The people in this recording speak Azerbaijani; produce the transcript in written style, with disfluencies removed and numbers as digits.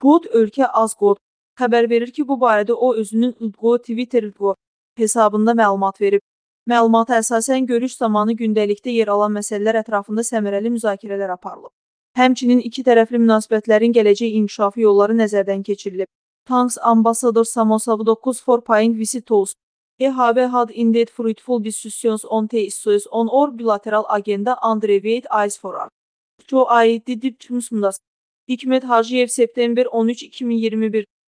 Qod ölkə Azqod xəbər verir ki, bu barədə o özünün Udqo Twitter hesabında məlumat verib. Məlumata əsasən görüş zamanı gündəlikdə yer alan məsələlər ətrafında səmərəli müzakirələr aparılıb. Həmçinin iki tərəfli münasibətlərin gələcək inkişafı yolları nəzərdən keçirilib. Thanks Ambassador Samosov 9 for paying visitors. have had indeed fruitful discussions on the issues on our bilateral agenda and reviewed eyes for us. Hikmet Hacıyev, September 13, 2021